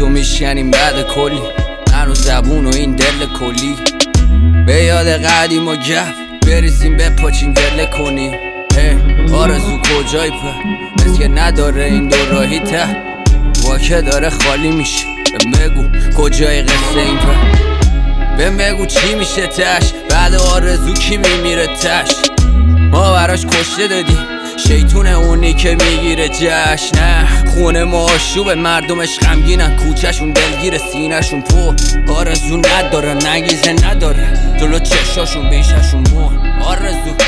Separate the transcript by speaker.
Speaker 1: تو میشکنیم بعد کلی من و زبون و این دل کلی به یاد قدیم و گف بریزیم بپاچیم گله کنیم. آرزو کجایی پر مثل که نداره این دو راهی ته واکه داره خالی میشه. بگو کجای قصه این پر بگو چی میشه تش بعد آرزو کی میمیره تش. ما براش کشته دادیم شیطون اونی که میگیره جشن. نه خونه ما آشوب مردمش غمگینن کوچهشون دلگیر سینهشون پر آرزو نداره نگیزه نداره جلو چشاشون بیششون مون. آرزو